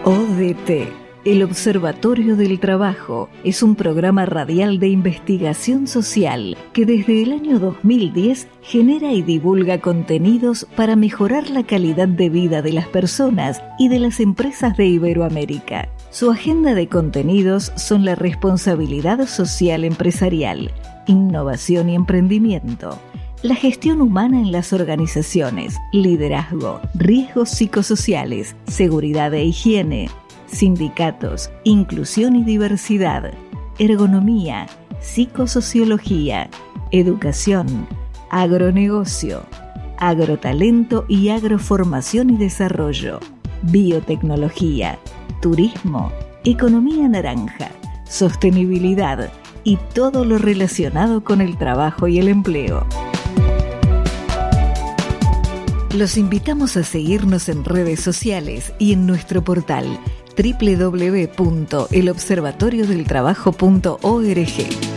ODT, el Observatorio del Trabajo, es un programa radial de investigación social que desde el año 2010 genera y divulga contenidos para mejorar la calidad de vida de las personas y de las empresas de Iberoamérica. Su agenda de contenidos son la responsabilidad social empresarial, innovación y emprendimiento, la gestión humana en las organizaciones, liderazgo, riesgos psicosociales, seguridad e higiene, sindicatos, inclusión y diversidad, ergonomía, psicosociología, educación, agronegocio, agrotalento y agroformación y desarrollo, biotecnología, turismo, economía naranja, sostenibilidad y todo lo relacionado con el trabajo y el empleo. Los invitamos a seguirnos en redes sociales y en nuestro portal www.elobservatoriodeltrabajo.org.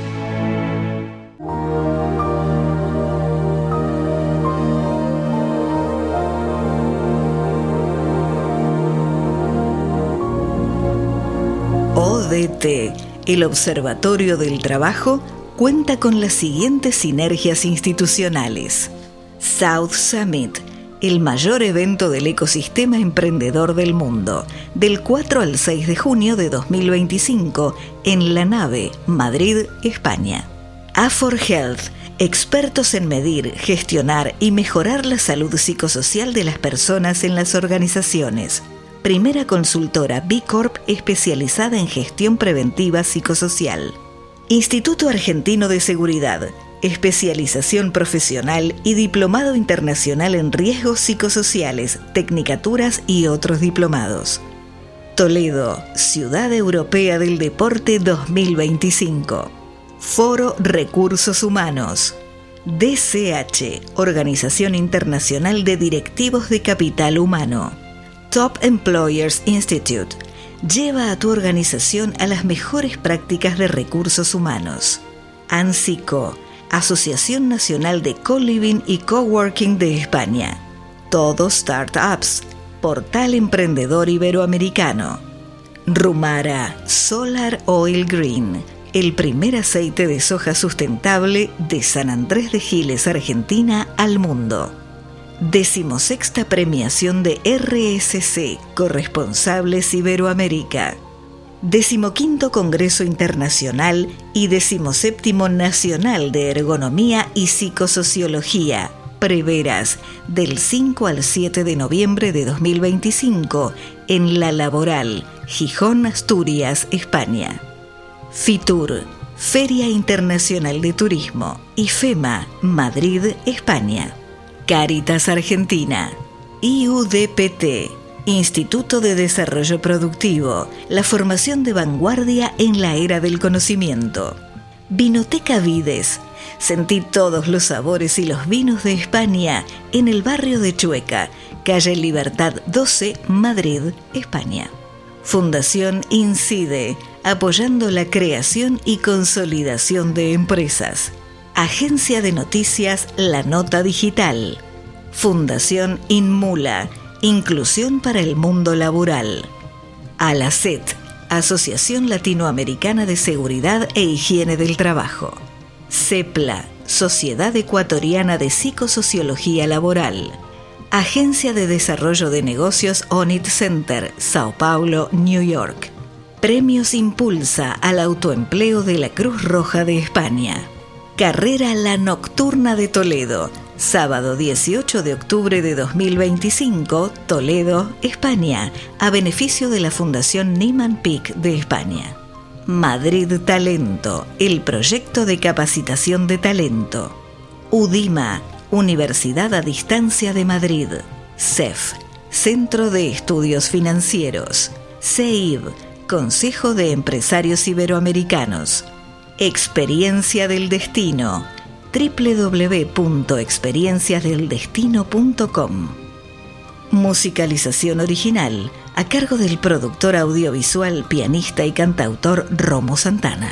ODT, el Observatorio del Trabajo, cuenta con las siguientes sinergias institucionales. South Summit, el mayor evento del ecosistema emprendedor del mundo, del 4 al 6 de junio de 2025, en La Nave, Madrid, España. A4Health, expertos en medir, gestionar y mejorar la salud psicosocial de las personas en las organizaciones. Primera consultora B Corp especializada en gestión preventiva psicosocial. Instituto Argentino de Seguridad, especialización profesional y diplomado internacional en riesgos psicosociales, tecnicaturas y otros diplomados. Toledo, Ciudad Europea del Deporte 2025. Foro Recursos Humanos. DCH, Organización Internacional de Directivos de Capital Humano. Top Employers Institute. Lleva a tu organización a las mejores prácticas de recursos humanos. ANSICO, Asociación Nacional de Co-Living y Coworking de España. Todo Startups, Portal Emprendedor Iberoamericano. Rumara Solar Oil Green, el primer aceite de soja sustentable de San Andrés de Giles, Argentina, al mundo. 16ª premiación de RSC, Corresponsables Iberoamérica. 15º Congreso Internacional y 17º Nacional de Ergonomía y Psicosociología, Preveras, del 5 al 7 de noviembre de 2025, en La Laboral, Gijón, Asturias, España. FITUR, Feria Internacional de Turismo, IFEMA, Madrid, España. Cáritas Argentina, IUDPT, Instituto de Desarrollo Productivo, la formación de vanguardia en la era del conocimiento. Vinoteca Vides, sentí todos los sabores y los vinos de España en el barrio de Chueca, calle Libertad 12, Madrid, España. Fundación Incide, apoyando la creación y consolidación de empresas. Agencia de Noticias La Nota Digital. Fundación Inmula, Inclusión para el Mundo Laboral. ALACET, Asociación Latinoamericana de Seguridad e Higiene del Trabajo. CEPLA, Sociedad Ecuatoriana de Psicosociología Laboral. Agencia de Desarrollo de Negocios ONIT Center, Sao Paulo, New York. Premios Impulsa al Autoempleo de la Cruz Roja de España. Carrera La Nocturna de Toledo, sábado 18 de octubre de 2025, Toledo, España, a beneficio de la Fundación Nieman Pick de España. Madrid Talento, el proyecto de capacitación de talento. UDIMA, Universidad a Distancia de Madrid. CEF, Centro de Estudios Financieros. CEIB, Consejo de Empresarios Iberoamericanos. Experiencia del Destino, www.experienciasdeldestino.com. Musicalización original a cargo del productor audiovisual, pianista y cantautor Romo Santana.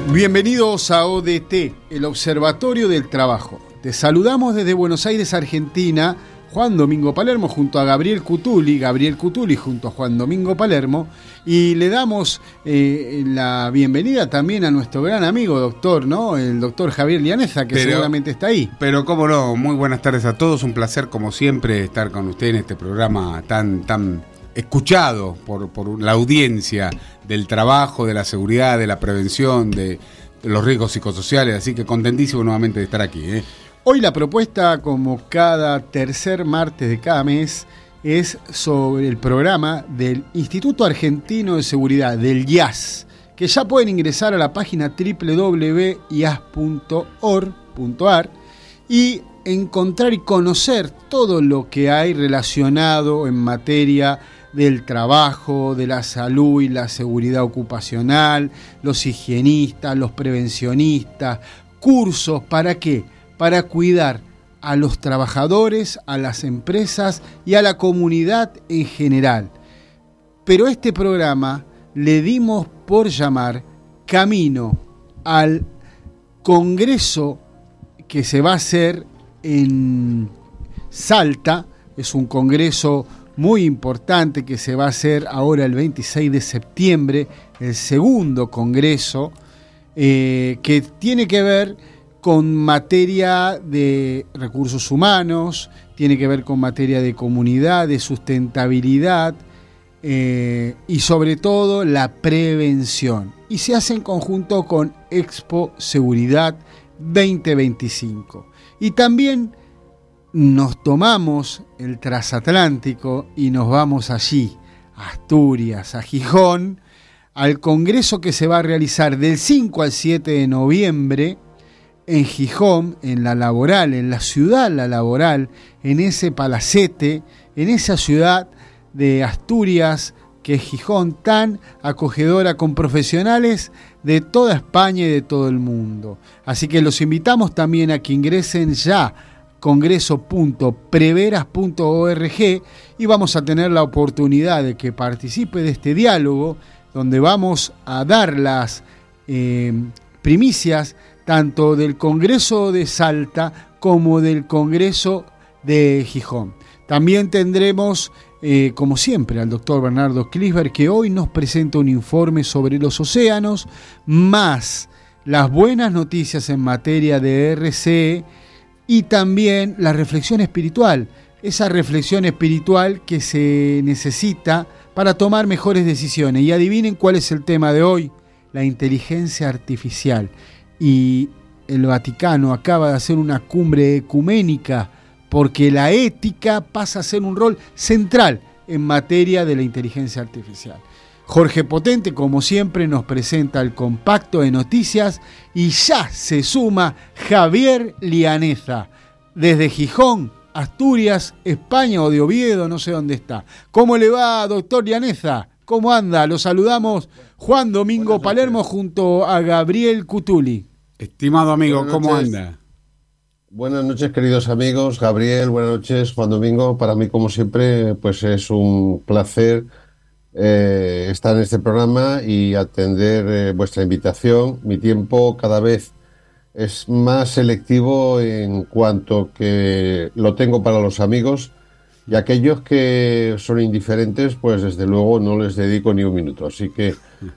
Bienvenidos a ODT, el Observatorio del Trabajo. Te saludamos desde Buenos Aires, Argentina, Juan Domingo Palermo junto a Gabriel Cutuli junto a Juan Domingo Palermo, y le damos la bienvenida también a nuestro gran amigo doctor, ¿no? El doctor Javier Lianeza, que seguramente está ahí. Pero cómo no, muy buenas tardes a todos, un placer como siempre estar con usted en este programa tan escuchado por la audiencia del trabajo, de la seguridad, de la prevención, de los riesgos psicosociales, así que contentísimo nuevamente de estar aquí. Hoy la propuesta, como cada tercer martes de cada mes, es sobre el programa del Instituto Argentino de Seguridad, del IAS, que ya pueden ingresar a la página www.ias.org.ar y encontrar y conocer todo lo que hay relacionado en materia del trabajo, de la salud y la seguridad ocupacional, los higienistas, los prevencionistas, cursos, ¿para qué? Para cuidar a los trabajadores, a las empresas y a la comunidad en general. Pero este programa le dimos por llamar Camino al Congreso que se va a hacer en Salta. Es un congreso muy importante que se va a hacer ahora el 26 de septiembre, el segundo congreso, que tiene que ver con materia de recursos humanos, tiene que ver con materia de comunidad, de sustentabilidad y sobre todo la prevención. Y se hace en conjunto con Expo Seguridad 2025. Y también nos tomamos el transatlántico y nos vamos allí, a Asturias, a Gijón, al congreso que se va a realizar del 5 al 7 de noviembre en Gijón, en La Laboral, en la ciudad La Laboral, en ese palacete, en esa ciudad de Asturias que es Gijón, tan acogedora, con profesionales de toda España y de todo el mundo. Así que los invitamos también a que ingresen ya congreso.preveras.org y vamos a tener la oportunidad de que participe de este diálogo donde vamos a dar las primicias tanto del Congreso de Salta como del Congreso de Gijón. También tendremos, como siempre, al doctor Bernardo Klisberg, que hoy nos presenta un informe sobre los océanos, más las buenas noticias en materia de RCE y también la reflexión espiritual, esa reflexión espiritual que se necesita para tomar mejores decisiones. Y adivinen cuál es el tema de hoy: la inteligencia artificial. Y el Vaticano acaba de hacer una cumbre ecuménica porque la ética pasa a ser un rol central en materia de la inteligencia artificial. Jorge Potente, como siempre, nos presenta el compacto de noticias y ya se suma Javier Lianeza, desde Gijón, Asturias, España o de Oviedo, no sé dónde está. ¿Cómo le va, doctor Lianeza? ¿Cómo anda? Lo saludamos Juan Domingo Palermo junto a Gabriel Cutuli. Estimado amigo, ¿cómo anda? Buenas noches, queridos amigos. Gabriel, buenas noches, Juan Domingo. Para mí, como siempre, pues es un placer estar en este programa y atender vuestra invitación. Mi tiempo cada vez es más selectivo en cuanto que lo tengo para los amigos, y aquellos que son indiferentes, pues desde luego no les dedico ni un minuto. Así que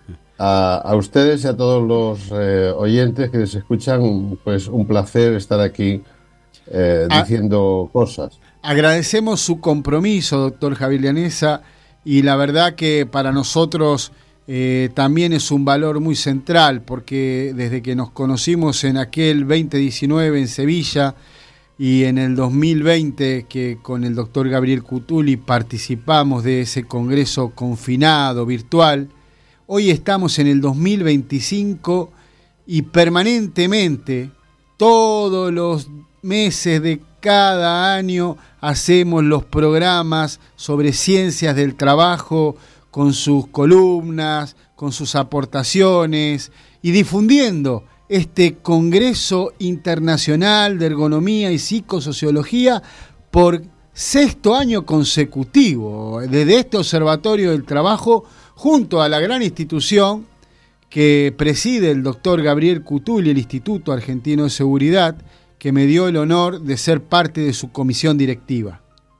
a ustedes y a todos los oyentes que les escuchan, pues un placer estar aquí diciendo cosas. Agradecemos su compromiso, doctor Javier Lianeza, y la verdad que para nosotros también es un valor muy central, porque desde que nos conocimos en aquel 2019 en Sevilla y en el 2020 que con el doctor Gabriel Cutuli participamos de ese congreso confinado, virtual, hoy estamos en el 2025 y permanentemente, todos los meses de cada año, hacemos los programas sobre ciencias del trabajo con sus columnas, con sus aportaciones y difundiendo este Congreso Internacional de Ergonomía y Psicosociología por sexto año consecutivo, desde este Observatorio del Trabajo, junto a la gran institución que preside el doctor Gabriel Cutuli, el Instituto Argentino de Seguridad, que me dio el honor de ser parte de su comisión directiva.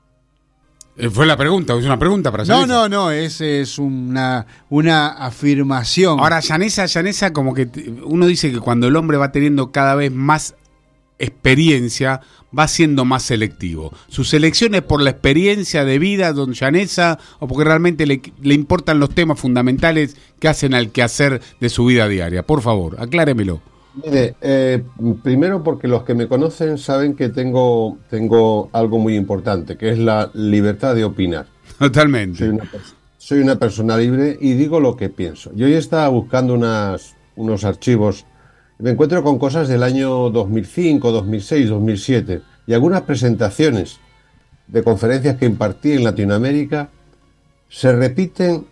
Fue la pregunta, es una pregunta para Llaneza. No, es una afirmación. Ahora, Llaneza, como que uno dice que cuando el hombre va teniendo cada vez más experiencia, va siendo más selectivo. ¿Su selección es por la experiencia de vida, don Llaneza, o porque realmente le importan los temas fundamentales que hacen al quehacer de su vida diaria? Por favor, acláremelo. Mire, primero porque los que me conocen saben que tengo algo muy importante, que es la libertad de opinar. Totalmente. Soy una persona libre y digo lo que pienso. Yo hoy estaba buscando unos archivos. Me encuentro con cosas del año 2005, 2006, 2007 y algunas presentaciones de conferencias que impartí en Latinoamérica se repiten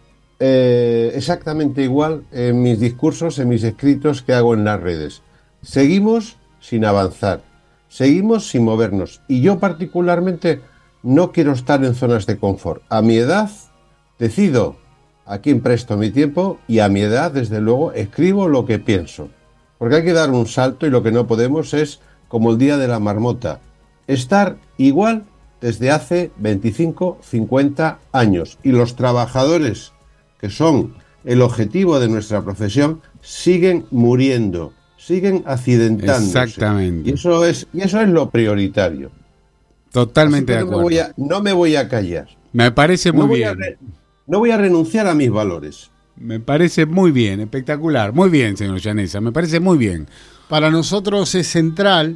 exactamente igual en mis discursos, en mis escritos que hago en las redes. Seguimos sin avanzar, seguimos sin movernos y yo particularmente no quiero estar en zonas de confort. A mi edad decido a quién presto mi tiempo y a mi edad desde luego escribo lo que pienso. Porque hay que dar un salto y lo que no podemos es, como el día de la marmota, estar igual desde hace 25, 50 años. Y los trabajadores, que son el objetivo de nuestra profesión, siguen muriendo, siguen accidentándose. Exactamente. Y eso es lo prioritario. Totalmente de acuerdo. No me voy a callar. Me parece muy bien. No voy a renunciar a mis valores. Me parece muy bien, espectacular. Muy bien, señor Llaneza, me parece muy bien. Para nosotros es central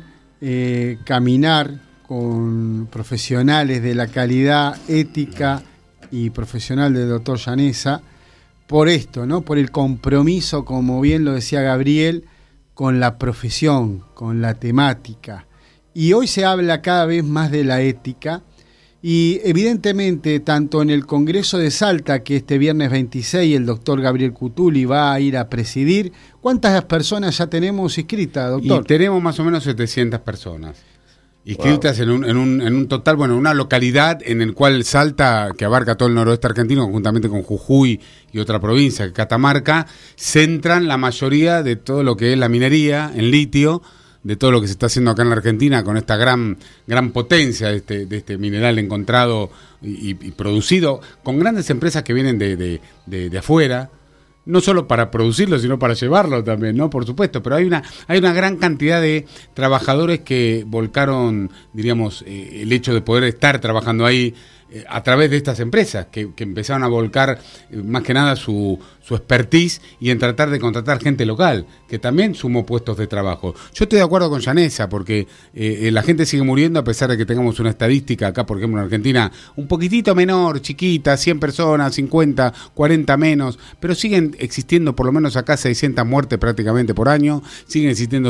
caminar con profesionales de la calidad ética y profesional del doctor Llaneza por esto, ¿no? Por el compromiso, como bien lo decía Gabriel, con la profesión, con la temática. Y hoy se habla cada vez más de la ética. Y evidentemente, tanto en el Congreso de Salta, que este viernes 26 el doctor Gabriel Cutuli va a ir a presidir, ¿cuántas personas ya tenemos inscritas, doctor? Y tenemos más o menos 700 personas inscritas. Wow. en un total, bueno, una localidad en el cual Salta, que abarca todo el noroeste argentino, conjuntamente con Jujuy y otra provincia, Catamarca, centran la mayoría de todo lo que es la minería en litio, de todo lo que se está haciendo acá en la Argentina con esta gran potencia de este mineral encontrado y producido, con grandes empresas que vienen de afuera, no solo para producirlo, sino para llevarlo también, ¿no? Por supuesto, pero hay una gran cantidad de trabajadores que volcaron, diríamos, el hecho de poder estar trabajando ahí a través de estas empresas que empezaron a volcar más que nada su expertise y en tratar de contratar gente local, que también sumó puestos de trabajo. Yo estoy de acuerdo con Llaneza, porque la gente sigue muriendo a pesar de que tengamos una estadística acá, por ejemplo, en Argentina, un poquitito menor, chiquita, 100 personas, 50, 40 menos, pero siguen existiendo por lo menos acá 600 muertes prácticamente por año, siguen existiendo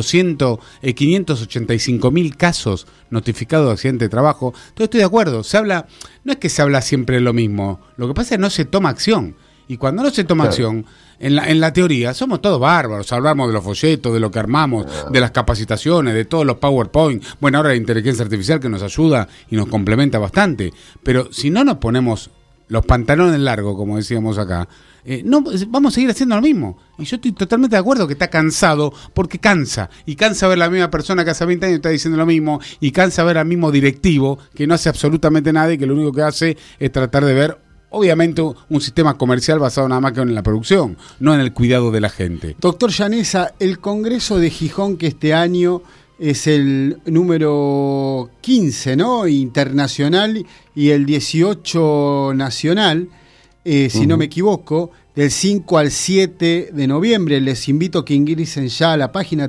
585.000 casos notificados de accidente de trabajo. Entonces estoy de acuerdo, no es que se habla siempre de lo mismo, lo que pasa es que no se toma acción. Y cuando no se toma acción, en la teoría, somos todos bárbaros, hablamos de los folletos, de lo que armamos, de las capacitaciones, de todos los PowerPoint, bueno, ahora la inteligencia artificial que nos ayuda y nos complementa bastante, pero si no nos ponemos los pantalones largos, como decíamos acá, no vamos a seguir haciendo lo mismo. Y yo estoy totalmente de acuerdo que está cansado, porque cansa, y cansa ver la misma persona que hace 20 años está diciendo lo mismo, y cansa ver al mismo directivo que no hace absolutamente nada y que lo único que hace es tratar de ver, obviamente, un sistema comercial basado nada más que en la producción, no en el cuidado de la gente. Doctor Llaneza, el Congreso de Gijón, que este año es el número 15, ¿no? Internacional, y el 18 nacional, si no me equivoco, del 5 al 7 de noviembre. Les invito a que ingresen ya a la página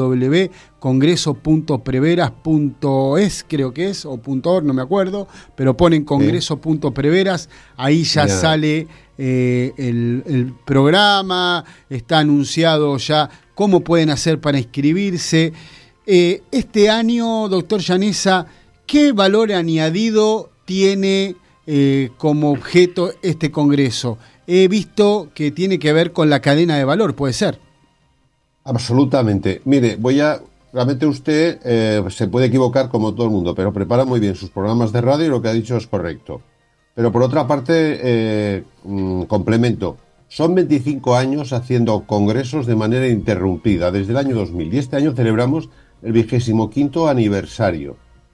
www.congreso.preveras.es, creo que es, o .org, no me acuerdo, pero ponen congreso.preveras, ahí ya sale el programa, está anunciado ya cómo pueden hacer para inscribirse. Este año, doctor Llaneza, ¿qué valor añadido tiene como objeto este congreso? He visto que tiene que ver con la cadena de valor, ¿puede ser? Absolutamente. Mire, realmente usted se puede equivocar como todo el mundo, pero prepara muy bien sus programas de radio y lo que ha dicho es correcto. Pero por otra parte, complemento, Son 25 años haciendo congresos de manera interrumpida, desde el año 2000. Y este año celebramos el 25º aniversario,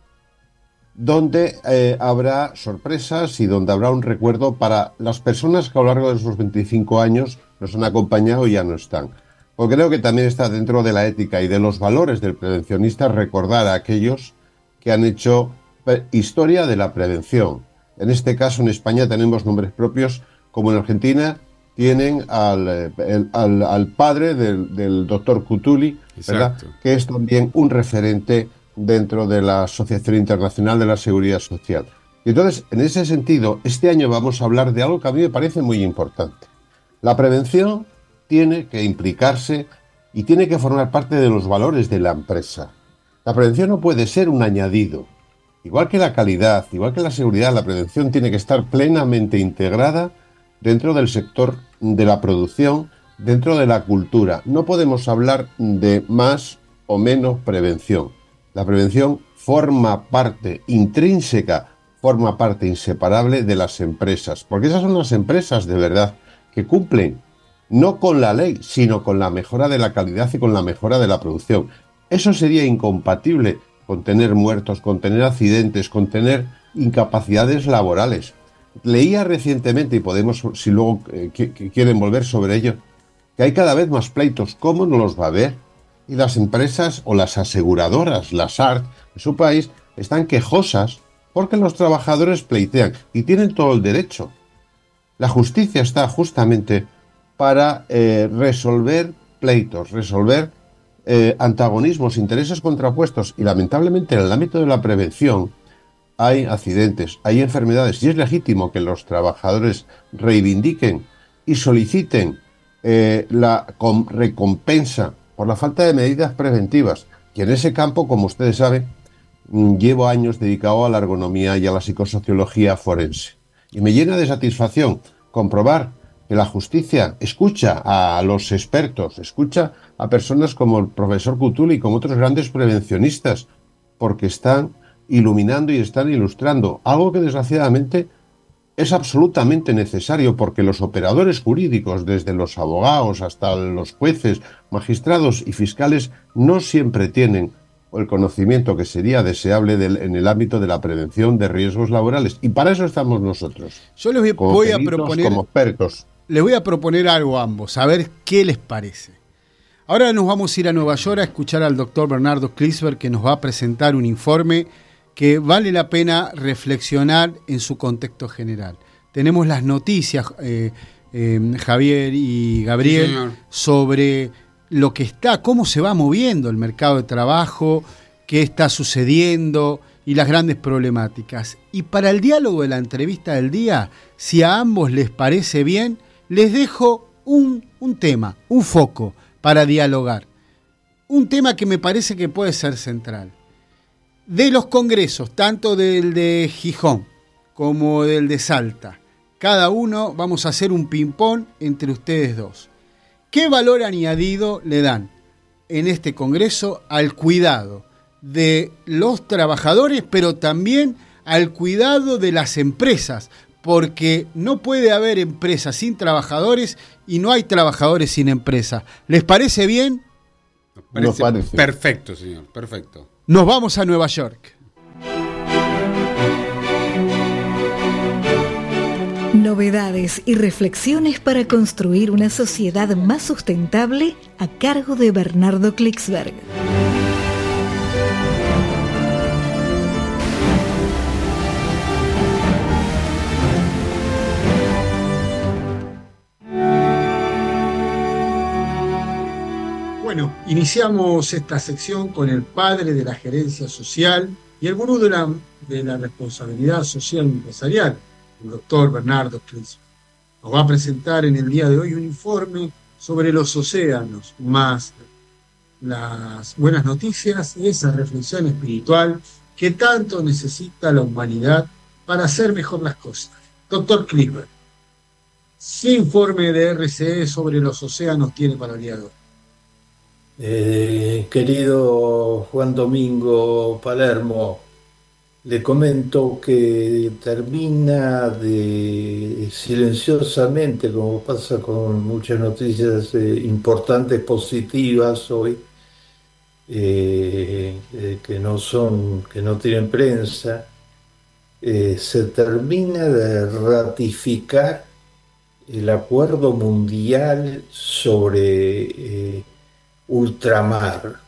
donde habrá sorpresas y donde habrá un recuerdo para las personas que a lo largo de esos 25 años nos han acompañado y ya no están. Porque creo que también está dentro de la ética y de los valores del prevencionista recordar a aquellos que han hecho historia de la prevención. En este caso, en España tenemos nombres propios, como en Argentina tienen al padre del doctor Cutuli, ¿verdad?, que es también un referente dentro de la Asociación Internacional de la Seguridad Social. Y entonces, en ese sentido, este año vamos a hablar de algo que a mí me parece muy importante. La prevención tiene que implicarse y tiene que formar parte de los valores de la empresa. La prevención no puede ser un añadido. Igual que la calidad, igual que la seguridad, la prevención tiene que estar plenamente integrada dentro del sector de la producción, dentro de la cultura. No podemos hablar de más o menos prevención. La prevención forma parte intrínseca, forma parte inseparable de las empresas, porque esas son las empresas de verdad que cumplen no con la ley, sino con la mejora de la calidad y con la mejora de la producción. Eso sería incompatible con tener muertos, con tener accidentes, con tener incapacidades laborales. Leía recientemente, y podemos, si luego quieren volver sobre ello, que hay cada vez más pleitos. ¿Cómo no los va a haber? Y las empresas o las aseguradoras, las ART, en su país, están quejosas porque los trabajadores pleitean y tienen todo el derecho. La justicia está justamente para resolver pleitos, resolver antagonismos, intereses contrapuestos, y lamentablemente en el ámbito de la prevención hay accidentes, hay enfermedades, y es legítimo que los trabajadores reivindiquen y soliciten la recompensa por la falta de medidas preventivas. Y en ese campo, como ustedes saben, llevo años dedicado a la ergonomía y a la psicosociología forense. Y me llena de satisfacción comprobar que la justicia escucha a los expertos, escucha a personas como el profesor Cutuli y como otros grandes prevencionistas, porque están iluminando y están ilustrando algo que desgraciadamente es absolutamente necesario, porque los operadores jurídicos, desde los abogados hasta los jueces, magistrados y fiscales, no siempre tienen el conocimiento que sería deseable en el ámbito de la prevención de riesgos laborales. Y para eso estamos nosotros. Yo les voy a proponer, como expertos. Les voy a proponer algo a ambos, a ver qué les parece. Ahora nos vamos a ir a Nueva York a escuchar al doctor Bernardo Klicksberg, que nos va a presentar un informe que vale la pena reflexionar en su contexto general. Tenemos las noticias, Javier y Gabriel, sí, sobre lo que está, cómo se va moviendo el mercado de trabajo, qué está sucediendo y las grandes problemáticas. Y para el diálogo de la entrevista del día, si a ambos les parece bien, les dejo un tema, un foco para dialogar. Un tema que me parece que puede ser central. De los congresos, tanto del de Gijón como del de Salta, cada uno vamos a hacer un ping-pong entre ustedes dos. ¿Qué valor añadido le dan en este congreso al cuidado de los trabajadores, pero también al cuidado de las empresas? Porque no puede haber empresas sin trabajadores y no hay trabajadores sin empresas. ¿Les parece bien? Nos parece perfecto, señor, perfecto. Nos vamos a Nueva York. Novedades y reflexiones para construir una sociedad más sustentable a cargo de Bernardo Klicksberg. Bueno, iniciamos esta sección con el padre de la gerencia social y el gurú de la responsabilidad social empresarial, el doctor Bernardo Klicksberg. Nos va a presentar en el día de hoy un informe sobre los océanos, más las buenas noticias y esa reflexión espiritual que tanto necesita la humanidad para hacer mejor las cosas. Doctor Klicksberg, ¿qué informe de RCE sobre los océanos tiene para el día de hoy? Querido Juan Domingo Palermo, le comento que termina de silenciosamente, como pasa con muchas noticias importantes, positivas hoy, que no tienen prensa, se termina de ratificar el acuerdo mundial sobre ultramar.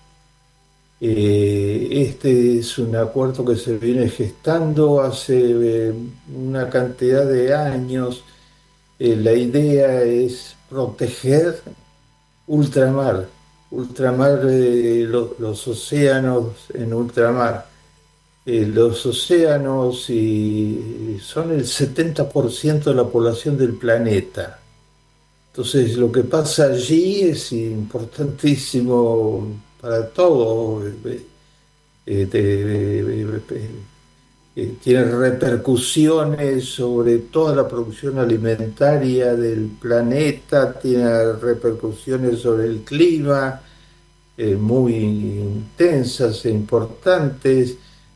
Este es un acuerdo que se viene gestando hace una cantidad de años. La idea es proteger ultramar, los océanos en ultramar. Los océanos son el 70% de la población del planeta. Entonces, lo que pasa allí es importantísimo para todo. Tiene repercusiones sobre toda la producción alimentaria del planeta, tiene repercusiones sobre el clima, muy intensas e importantes,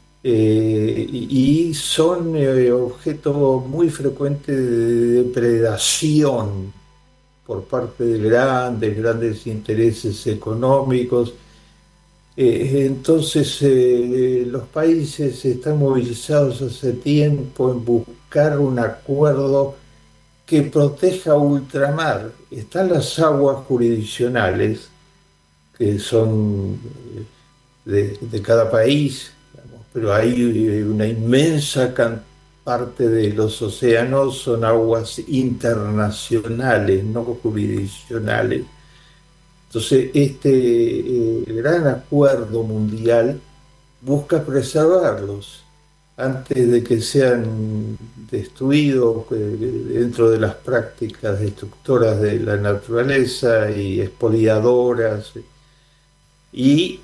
y son objeto muy frecuente de depredación por parte de grandes intereses económicos. Entonces, los países están movilizados hace tiempo en buscar un acuerdo que proteja ultramar. Están las aguas jurisdiccionales, que son de cada país, digamos, pero hay una inmensa parte de los océanos son aguas internacionales, no jurisdiccionales. Entonces, este gran acuerdo mundial busca preservarlos antes de que sean destruidos dentro de las prácticas destructoras de la naturaleza y expoliadoras. Y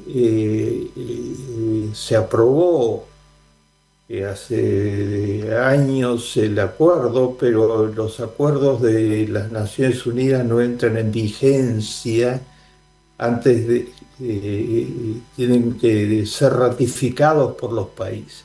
se aprobó hace años el acuerdo, pero los acuerdos de las Naciones Unidas no entran en vigencia antes tienen que ser ratificados por los países.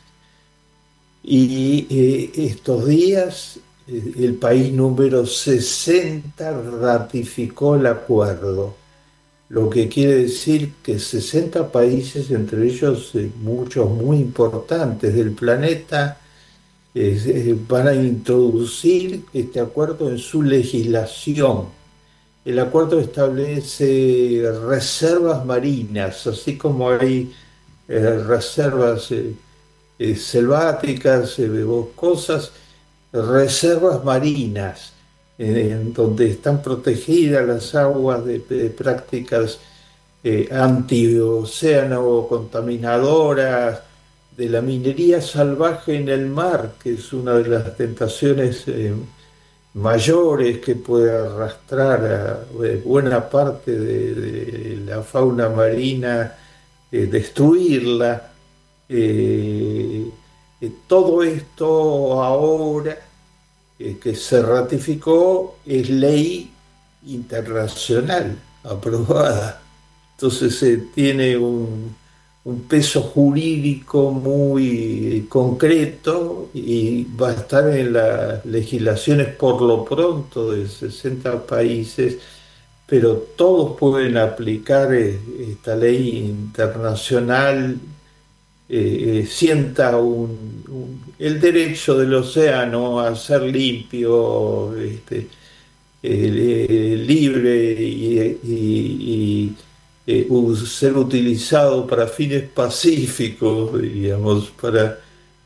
Y estos días el país número 60 ratificó el acuerdo, lo que quiere decir que 60 países, entre ellos muchos muy importantes del planeta, van a introducir este acuerdo en su legislación. El acuerdo establece reservas marinas, así como hay reservas selváticas, boscosas, reservas marinas, en donde están protegidas las aguas de prácticas antioceáno contaminadoras, de la minería salvaje en el mar, que es una de las tentaciones mayores que puede arrastrar a buena parte de la fauna marina, destruirla. Todo esto ahora que se ratificó es ley internacional aprobada. Entonces tiene un peso jurídico muy concreto y va a estar en las legislaciones por lo pronto de 60 países, pero todos pueden aplicar esta ley internacional. Sienta el derecho del océano a ser limpio, libre y ser utilizado para fines pacíficos, digamos, para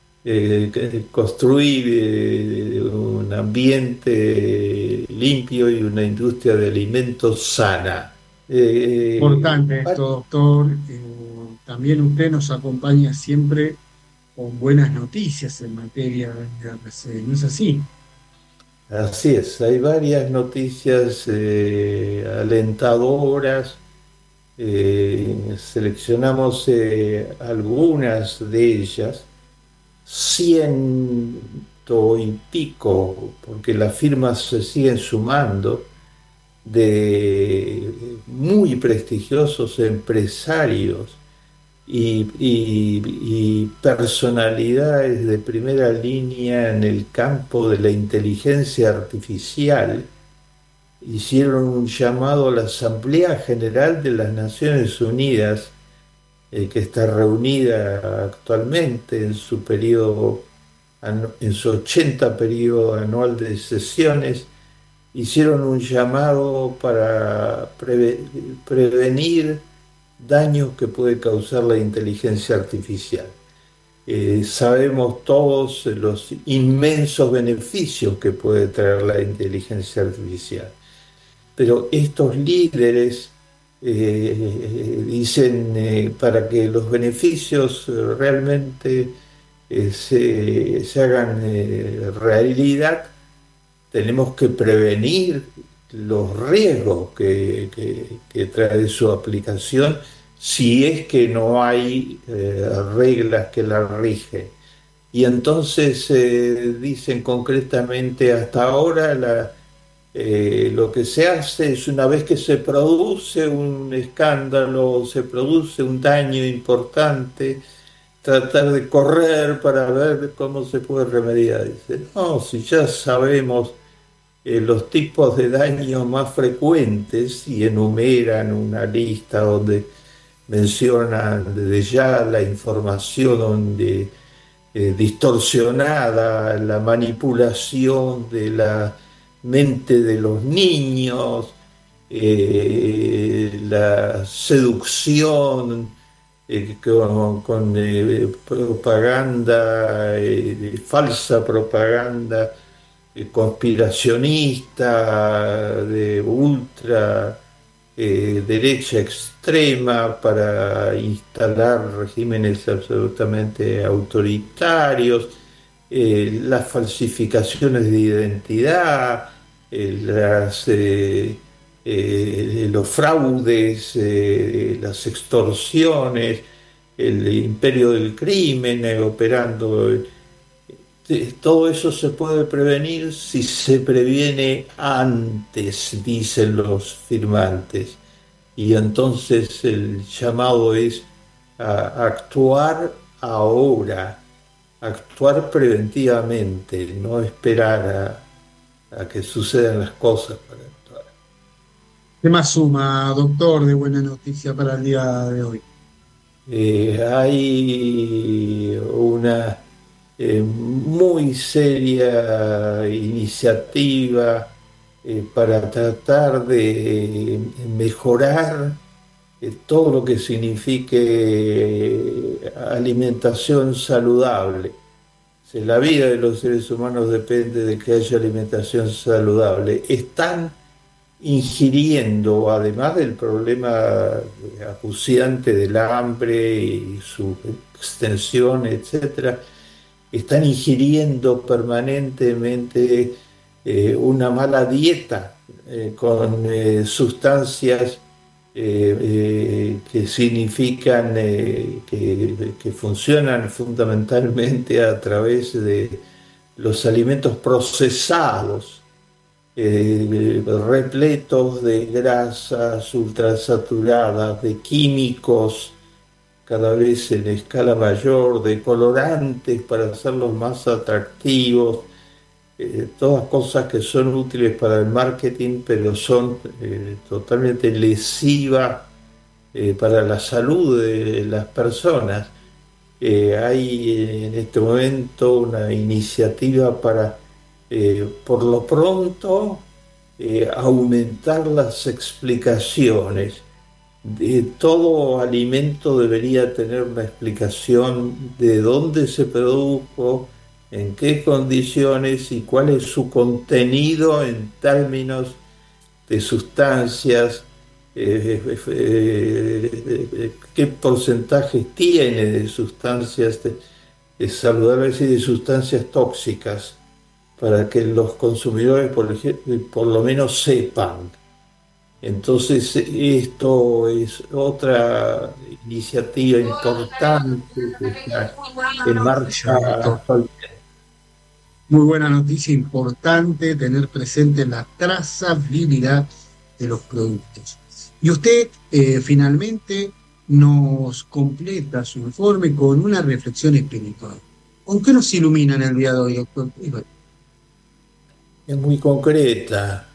construir un ambiente limpio y una industria de alimentos sana. Importante esto, doctor. También usted nos acompaña siempre con buenas noticias en materia de RC, ¿no es así? Así es, hay varias noticias alentadoras. Seleccionamos algunas de ellas, 100 y pico, porque las firmas se siguen sumando, de muy prestigiosos empresarios y personalidades de primera línea en el campo de la inteligencia artificial hicieron un llamado a la Asamblea General de las Naciones Unidas, que está reunida actualmente en su periodo, en su 80 periodo anual de sesiones. Hicieron un llamado para prevenir daños que puede causar la inteligencia artificial. Sabemos todos los inmensos beneficios que puede traer la inteligencia artificial, pero estos líderes dicen, para que los beneficios realmente se hagan realidad, tenemos que prevenir los riesgos que trae su aplicación, si es que no hay reglas que la rigen. Y entonces dicen concretamente, hasta ahora lo que se hace es, una vez que se produce un escándalo, se produce un daño importante, tratar de correr para ver cómo se puede remediar. Dice, no, si ya sabemos los tipos de daños más frecuentes, y enumeran una lista donde mencionan desde ya la información distorsionada, la manipulación de la mente de los niños, la seducción con propaganda, falsa propaganda conspiracionista, de ultra derecha extrema, para instalar regímenes absolutamente autoritarios, las falsificaciones de identidad, los fraudes, las extorsiones, el imperio del crimen operando. Todo eso se puede prevenir si se previene antes, dicen los firmantes. Y entonces el llamado es a actuar ahora, actuar preventivamente, no esperar a que sucedan las cosas para actuar. ¿Qué más suma, doctor, de buena noticia para el día de hoy? Hay una muy seria iniciativa para tratar de mejorar todo lo que signifique alimentación saludable. Si la vida de los seres humanos depende de que haya alimentación saludable. Están ingiriendo, además del problema acuciante del hambre y su extensión, etcétera, están ingiriendo permanentemente una mala dieta con sustancias que significan que funcionan fundamentalmente a través de los alimentos procesados, repletos de grasas ultrasaturadas, de químicos cada vez en escala mayor, de colorantes para hacerlos más atractivos, todas cosas que son útiles para el marketing, pero son totalmente lesivas para la salud de las personas. Hay en este momento una iniciativa para, por lo pronto, aumentar las explicaciones. Todo alimento debería tener una explicación de dónde se produjo, en qué condiciones y cuál es su contenido en términos de sustancias, qué porcentajes tiene de sustancias saludables y de sustancias tóxicas, para que los consumidores, por lo menos sepan. Entonces, esto es otra iniciativa importante que está en marcha actualmente. Muy buena noticia, importante tener presente la trazabilidad de los productos. Y usted, finalmente, nos completa su informe con una reflexión espiritual. ¿Con qué nos ilumina en el día de hoy, doctor? Es muy concreta.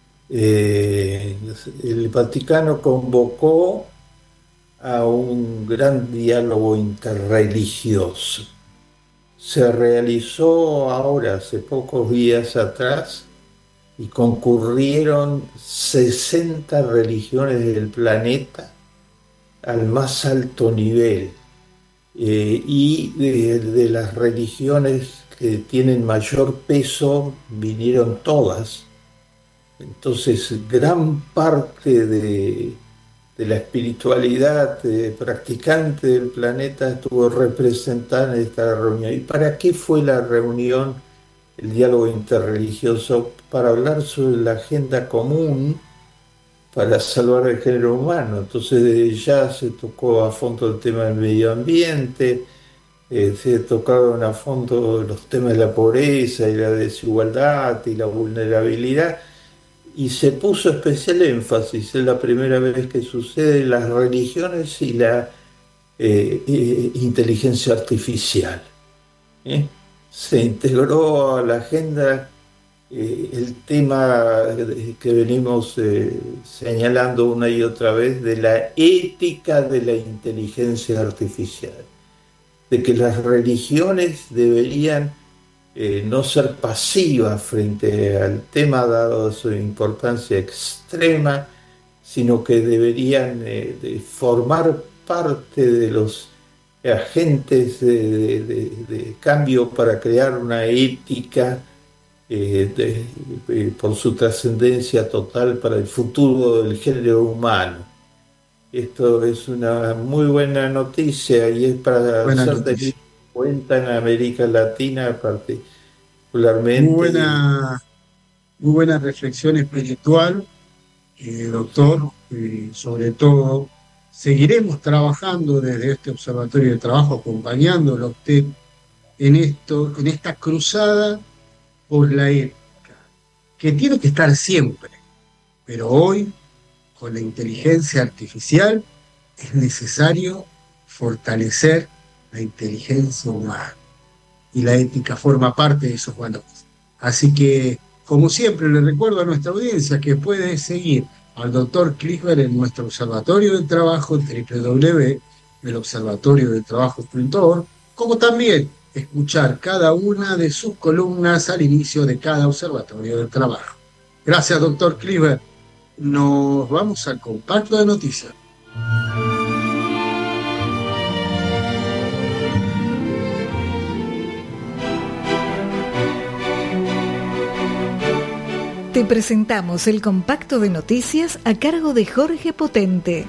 El Vaticano convocó a un gran diálogo interreligioso. Se realizó ahora, hace pocos días atrás, y concurrieron 60 religiones del planeta al más alto nivel. Y de las religiones que tienen mayor peso vinieron todas. Entonces, gran parte de la espiritualidad practicante del planeta estuvo representada en esta reunión. ¿Y para qué fue la reunión, el diálogo interreligioso? Para hablar sobre la agenda común para salvar el género humano. Entonces ya se tocó a fondo el tema del medio ambiente, se tocaron a fondo los temas de la pobreza y la desigualdad y la vulnerabilidad, y se puso especial énfasis, es la primera vez que sucede, en las religiones y la inteligencia artificial. Se integró a la agenda el tema que venimos señalando una y otra vez de la ética de la inteligencia artificial, de que las religiones deberían no ser pasivas frente al tema dado su importancia extrema, sino que deberían de formar parte de los agentes de cambio para crear una ética por su trascendencia total para el futuro del género humano. Esto es una muy buena noticia y es para hacer tener cuenta en América Latina particularmente. Muy buena reflexión espiritual, doctor. Sobre todo, seguiremos trabajando desde este Observatorio de Trabajo, acompañándolo a usted en esta cruzada por la ética, que tiene que estar siempre, pero hoy, con la inteligencia artificial, es necesario fortalecer la inteligencia humana, y la ética forma parte de esos valores. Así que, como siempre, le recuerdo a nuestra audiencia que puede seguir al doctor Klichber en nuestro Observatorio del Trabajo, www.elobservatoriodeltrabajo.org, como también escuchar cada una de sus columnas al inicio de cada Observatorio del Trabajo. Gracias, doctor Klichber. Nos vamos al compacto de noticias. Te presentamos el compacto de noticias a cargo de Jorge Potente.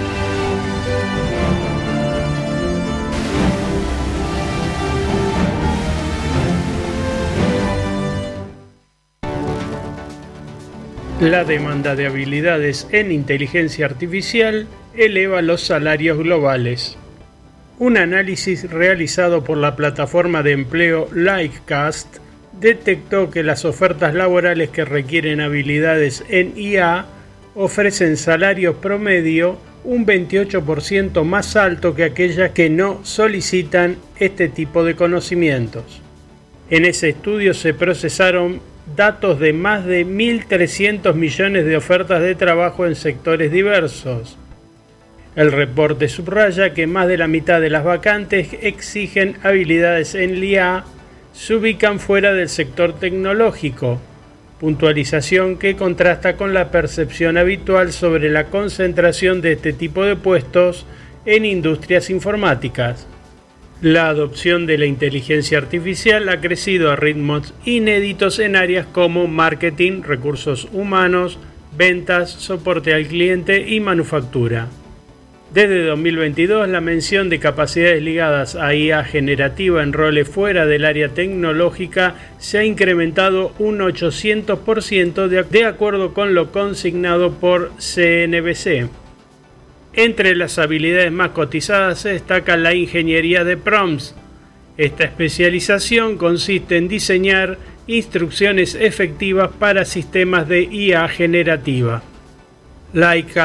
La demanda de habilidades en inteligencia artificial eleva los salarios globales. Un análisis realizado por la plataforma de empleo Likecast detectó que las ofertas laborales que requieren habilidades en IA ofrecen salarios promedio un 28% más alto que aquellas que no solicitan este tipo de conocimientos. En ese estudio se procesaron datos de más de 1.300 millones de ofertas de trabajo en sectores diversos. El reporte subraya que más de la mitad de las vacantes exigen habilidades en IA se ubican fuera del sector tecnológico, puntualización que contrasta con la percepción habitual sobre la concentración de este tipo de puestos en industrias informáticas. La adopción de la inteligencia artificial ha crecido a ritmos inéditos en áreas como marketing, recursos humanos, ventas, soporte al cliente y manufactura. Desde 2022, la mención de capacidades ligadas a IA generativa en roles fuera del área tecnológica se ha incrementado un 800% de acuerdo con lo consignado por CNBC. Entre las habilidades más cotizadas se destaca la ingeniería de prompts. Esta especialización consiste en diseñar instrucciones efectivas para sistemas de IA generativa. Likecast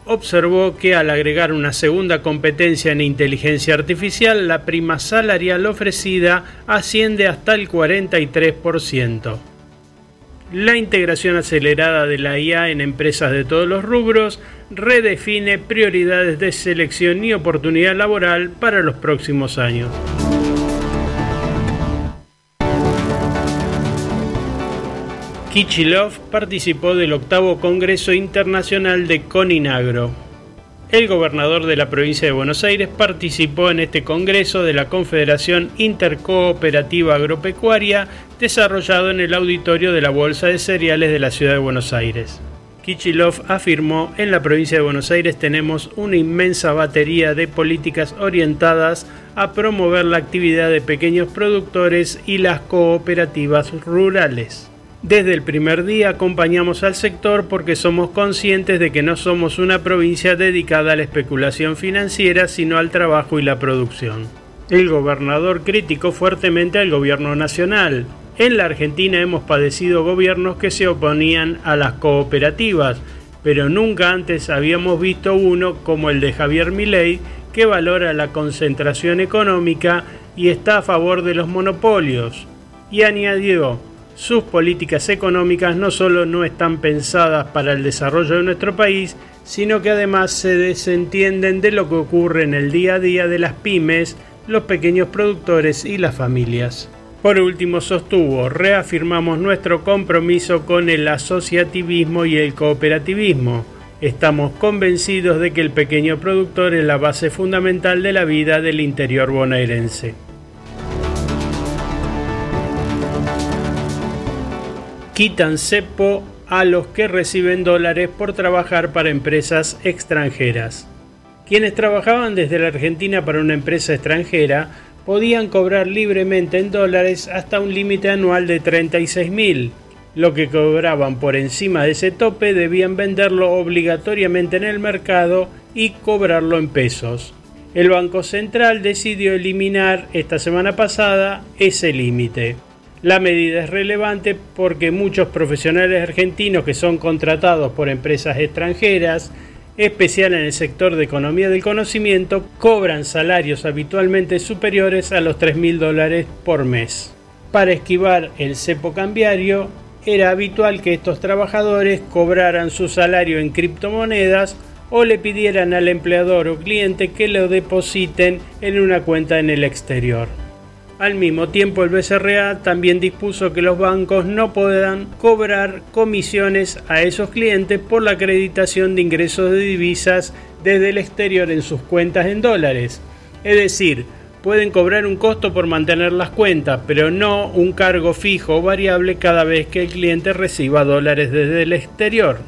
observó que al agregar una segunda competencia en inteligencia artificial, la prima salarial ofrecida asciende hasta el 43%. La integración acelerada de la IA en empresas de todos los rubros redefine prioridades de selección y oportunidad laboral para los próximos años. Kicillof participó del 8º Congreso Internacional de Coninagro. El gobernador de la provincia de Buenos Aires participó en este congreso de la Confederación Intercooperativa Agropecuaria, desarrollado en el auditorio de la Bolsa de Cereales de la ciudad de Buenos Aires. Kicillof afirmó: en la provincia de Buenos Aires tenemos una inmensa batería de políticas orientadas a promover la actividad de pequeños productores y las cooperativas rurales. Desde el primer día acompañamos al sector porque somos conscientes de que no somos una provincia dedicada a la especulación financiera, sino al trabajo y la producción. El gobernador criticó fuertemente al gobierno nacional. En la Argentina hemos padecido gobiernos que se oponían a las cooperativas, pero nunca antes habíamos visto uno como el de Javier Milei, que valora la concentración económica y está a favor de los monopolios. Y añadió: sus políticas económicas no solo no están pensadas para el desarrollo de nuestro país, sino que además se desentienden de lo que ocurre en el día a día de las pymes, los pequeños productores y las familias. Por último, sostuvo: reafirmamos nuestro compromiso con el asociativismo y el cooperativismo. Estamos convencidos de que el pequeño productor es la base fundamental de la vida del interior bonaerense. Quitan cepo a los que reciben dólares por trabajar para empresas extranjeras. Quienes trabajaban desde la Argentina para una empresa extranjera podían cobrar libremente en dólares hasta un límite anual de 36.000. Lo que cobraban por encima de ese tope debían venderlo obligatoriamente en el mercado y cobrarlo en pesos. El Banco Central decidió eliminar esta semana pasada ese límite. La medida es relevante porque muchos profesionales argentinos que son contratados por empresas extranjeras, especial en el sector de economía del conocimiento, cobran salarios habitualmente superiores a los $3.000 por mes. Para esquivar el cepo cambiario, era habitual que estos trabajadores cobraran su salario en criptomonedas o le pidieran al empleador o cliente que lo depositen en una cuenta en el exterior. Al mismo tiempo, el BCRA también dispuso que los bancos no puedan cobrar comisiones a esos clientes por la acreditación de ingresos de divisas desde el exterior en sus cuentas en dólares. Es decir, pueden cobrar un costo por mantener las cuentas, pero no un cargo fijo o variable cada vez que el cliente reciba dólares desde el exterior.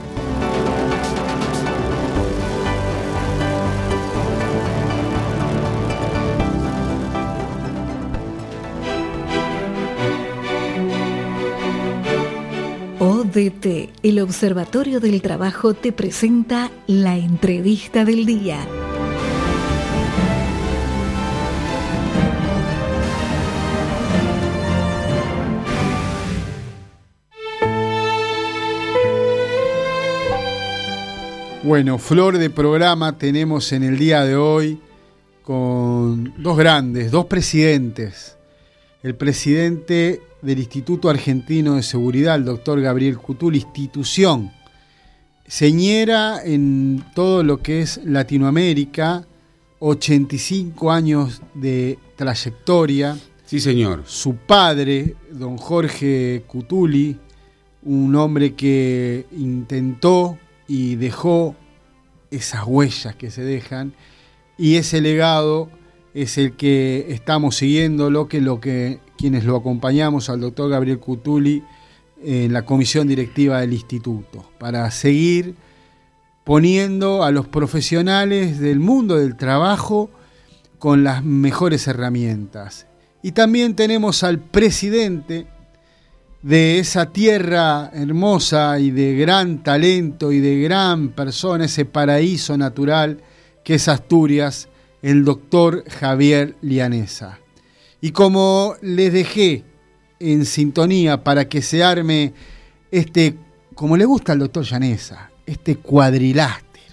ODT, el Observatorio del Trabajo, te presenta la entrevista del día. Bueno, flor de programa tenemos en el día de hoy con dos grandes, dos presidentes. El presidente del Instituto Argentino de Seguridad, el doctor Gabriel Cutuli, institución señera en todo lo que es Latinoamérica, 85 años de trayectoria. Sí, señor. Su padre, don Jorge Cutuli, un hombre que intentó y dejó esas huellas que se dejan, y ese legado es el que estamos siguiendo, lo que quienes lo acompañamos al doctor Gabriel Cutuli en la comisión directiva del instituto, para seguir poniendo a los profesionales del mundo del trabajo con las mejores herramientas. Y también tenemos al presidente de esa tierra hermosa y de gran talento y de gran persona, ese paraíso natural que es Asturias, el doctor Javier Lianesa. Y como les dejé en sintonía para que se arme como le gusta al doctor Lianesa, este cuadrilátero,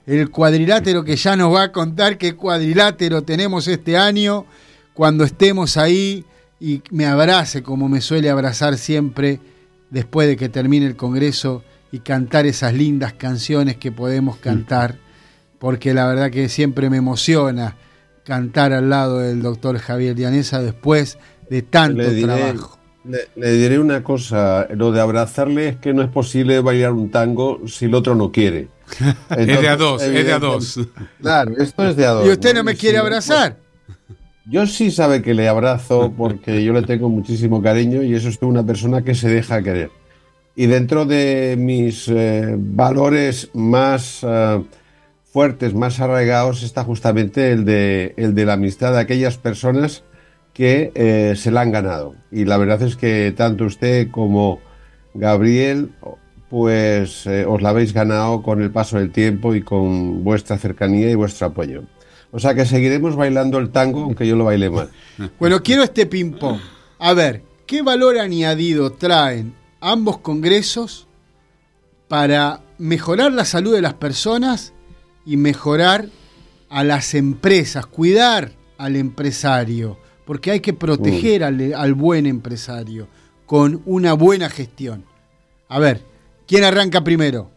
el cuadrilátero que ya nos va a contar qué cuadrilátero tenemos este año, cuando estemos ahí y me abrace como me suele abrazar siempre después de que termine el Congreso y cantar esas lindas canciones que podemos cantar, porque la verdad que siempre me emociona cantar al lado del doctor Javier Llaneza después de tanto trabajo. Le diré una cosa, lo de abrazarle es que no es posible bailar un tango si el otro no quiere. Entonces, es de a dos. Claro, esto es de a dos. ¿Y usted no me quiere abrazar? Yo sí sabe que le abrazo porque yo le tengo muchísimo cariño y eso es una persona que se deja querer. Y dentro de mis valores más fuertes, más arraigados, está justamente el de la amistad de aquellas personas que se la han ganado. Y la verdad es que tanto usted como Gabriel, pues os la habéis ganado con el paso del tiempo y con vuestra cercanía y vuestro apoyo. O sea que seguiremos bailando el tango, aunque yo lo baile mal. Bueno, quiero este ping-pong. A ver, ¿qué valor añadido traen ambos congresos para mejorar la salud de las personas y mejorar a las empresas, cuidar al empresario? Porque hay que proteger al buen empresario con una buena gestión. A ver, ¿quién arranca primero?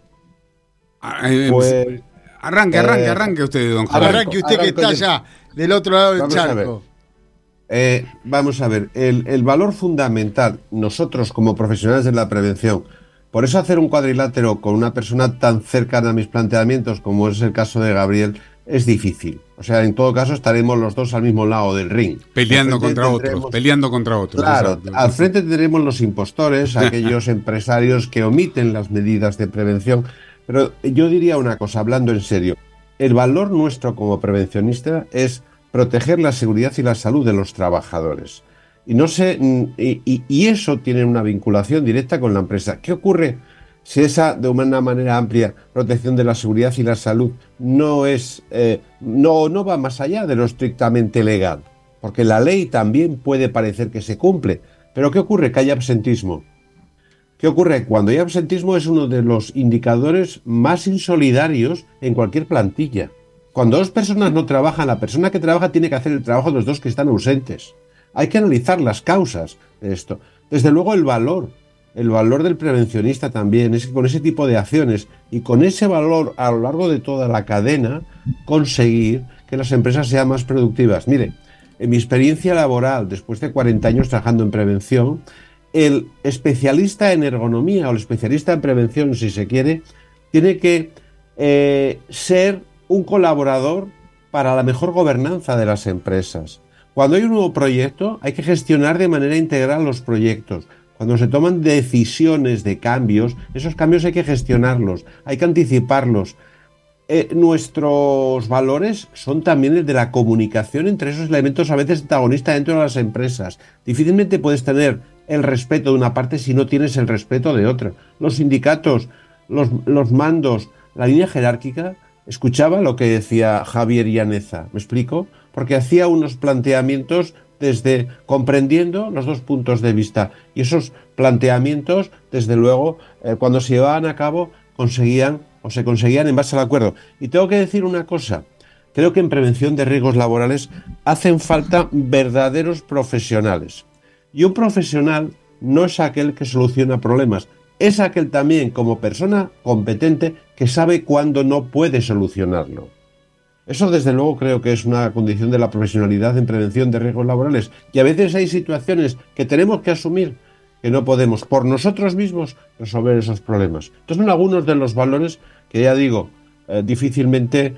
Pues, Arranque usted, don Javier. Arranque usted que está allá del otro lado del charco. Vamos a ver, el valor fundamental, nosotros como profesionales de la prevención, por eso hacer un cuadrilátero con una persona tan cercana a mis planteamientos como es el caso de Gabriel es difícil. O sea, en todo caso estaremos los dos al mismo lado del ring. Peleando contra otros. Claro, exacto. Al frente tendremos los impostores, aquellos empresarios que omiten las medidas de prevención. Pero yo diría una cosa, hablando en serio, el valor nuestro como prevencionista es proteger la seguridad y la salud de los trabajadores. Y no sé, y eso tiene una vinculación directa con la empresa. ¿Qué ocurre si esa, de una manera amplia, protección de la seguridad y la salud no es, no va más allá de lo estrictamente legal? Porque la ley también puede parecer que se cumple. Pero ¿qué ocurre? Que hay absentismo. ¿Qué ocurre? Cuando hay absentismo es uno de los indicadores más insolidarios en cualquier plantilla. Cuando dos personas no trabajan, la persona que trabaja tiene que hacer el trabajo de los dos que están ausentes. Hay que analizar las causas de esto. Desde luego el valor del prevencionista también es que con ese tipo de acciones y con ese valor a lo largo de toda la cadena conseguir que las empresas sean más productivas. Mire, en mi experiencia laboral, después de 40 años trabajando en prevención, el especialista en ergonomía o el especialista en prevención, si se quiere, tiene que ser un colaborador para la mejor gobernanza de las empresas. Cuando hay un nuevo proyecto, hay que gestionar de manera integral los proyectos. Cuando se toman decisiones de cambios, esos cambios hay que gestionarlos, hay que anticiparlos. Nuestros valores son también el de la comunicación entre esos elementos a veces antagonistas dentro de las empresas. Difícilmente puedes tener el respeto de una parte si no tienes el respeto de otra. Los sindicatos, los mandos, la línea jerárquica, escuchaba lo que decía Javier Llaneza, ¿me explico? Porque hacía unos planteamientos desde comprendiendo los dos puntos de vista y esos planteamientos, desde luego, cuando se llevaban a cabo, se conseguían en base al acuerdo. Y tengo que decir una cosa, creo que en prevención de riesgos laborales hacen falta verdaderos profesionales. Y un profesional no es aquel que soluciona problemas, es aquel también como persona competente que sabe cuándo no puede solucionarlo. Eso desde luego creo que es una condición de la profesionalidad en prevención de riesgos laborales. Y a veces hay situaciones que tenemos que asumir que no podemos por nosotros mismos resolver esos problemas. Entonces son algunos de los valores que ya digo, difícilmente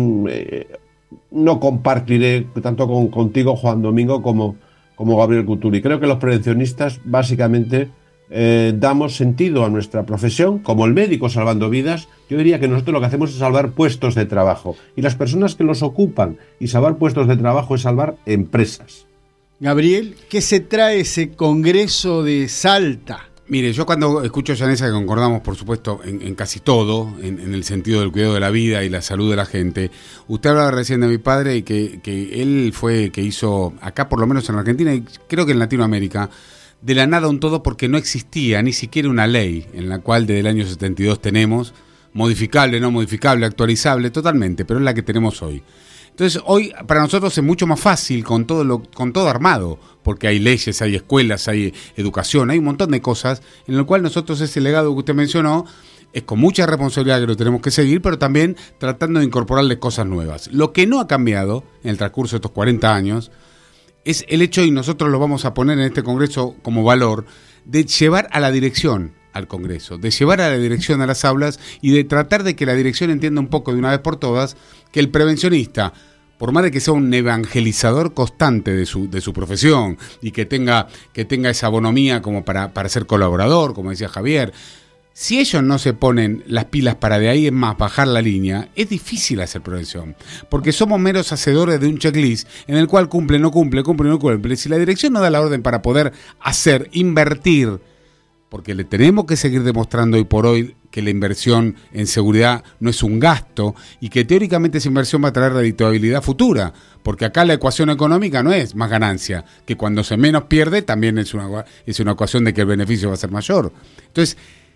no compartiré tanto contigo, Juan Domingo, como Gabriel Cutuli. Creo que los prevencionistas básicamente damos sentido a nuestra profesión, como el médico salvando vidas. Yo diría que nosotros lo que hacemos es salvar puestos de trabajo y las personas que los ocupan, y salvar puestos de trabajo es salvar empresas. Gabriel, ¿qué se trae ese congreso de Salta? Mire, yo cuando escucho a Llaneza, que concordamos por supuesto en casi todo, en el sentido del cuidado de la vida y la salud de la gente. Usted hablaba recién de mi padre y que él fue el que hizo, acá por lo menos en Argentina y creo que en Latinoamérica, de la nada un todo, porque no existía ni siquiera una ley en la cual desde el año 72 tenemos modificable, no modificable, actualizable, totalmente, pero es la que tenemos hoy. Entonces hoy para nosotros es mucho más fácil con todo armado, porque hay leyes, hay escuelas, hay educación, hay un montón de cosas en lo cual nosotros ese legado que usted mencionó es con mucha responsabilidad que lo tenemos que seguir, pero también tratando de incorporarle cosas nuevas. Lo que no ha cambiado en el transcurso de estos 40 años es el hecho, y nosotros lo vamos a poner en este Congreso como valor, de llevar a la dirección al Congreso, de llevar a la dirección a las aulas y de tratar de que la dirección entienda un poco de una vez por todas que el prevencionista, por más de que sea un evangelizador constante de su profesión y que tenga esa bonomía como para ser colaborador, como decía Javier, si ellos no se ponen las pilas para de ahí en más bajar la línea, es difícil hacer prevención, porque somos meros hacedores de un checklist en el cual cumple, no cumple. Si la dirección no da la orden para poder hacer, invertir, porque le tenemos que seguir demostrando hoy por hoy que la inversión en seguridad no es un gasto y que teóricamente esa inversión va a traer redituabilidad futura, porque acá la ecuación económica no es más ganancia, que cuando se menos pierde también es una ecuación de que el beneficio va a ser mayor. Entonces,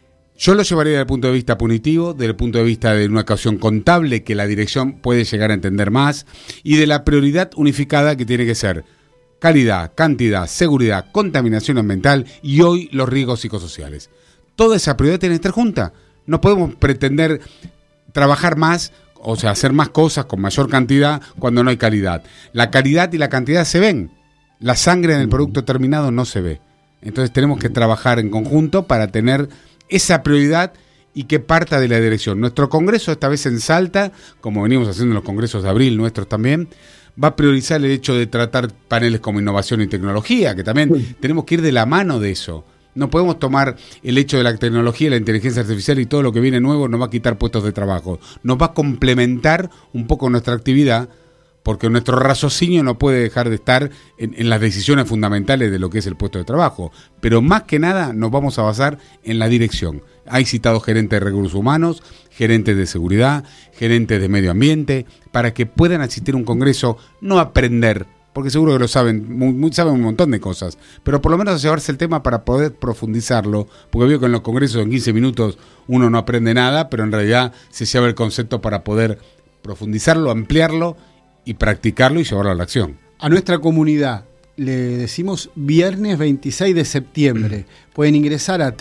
yo lo llevaría desde el punto de vista punitivo, desde el punto de vista de una ecuación contable que la dirección puede llegar a entender más y de la prioridad unificada que tiene que ser calidad, cantidad, seguridad, contaminación ambiental y hoy los riesgos psicosociales. Toda esa prioridad tiene que estar junta. No podemos pretender trabajar más, o sea, hacer más cosas con mayor cantidad cuando no hay calidad. La calidad y la cantidad se ven. La sangre en el producto terminado no se ve. Entonces tenemos que trabajar en conjunto para tener esa prioridad y que parta de la dirección. Nuestro Congreso, esta vez en Salta, como venimos haciendo en los congresos de abril nuestros también, va a priorizar el hecho de tratar paneles como innovación y tecnología, que también tenemos que ir de la mano de eso. No podemos tomar el hecho de la tecnología y la inteligencia artificial y todo lo que viene nuevo nos va a quitar puestos de trabajo. Nos va a complementar un poco nuestra actividad, porque nuestro raciocinio no puede dejar de estar en las decisiones fundamentales de lo que es el puesto de trabajo. Pero más que nada nos vamos a basar en la dirección. Hay citados gerentes de recursos humanos, gerentes de seguridad, gerentes de medio ambiente, para que puedan asistir a un congreso, no aprender, porque seguro que lo saben, saben un montón de cosas, pero por lo menos a llevarse el tema para poder profundizarlo, porque veo que en los congresos en 15 minutos uno no aprende nada, pero en realidad se lleva el concepto para poder profundizarlo, ampliarlo y practicarlo y llevarlo a la acción. A nuestra comunidad le decimos viernes 26 de septiembre. Pueden ingresar a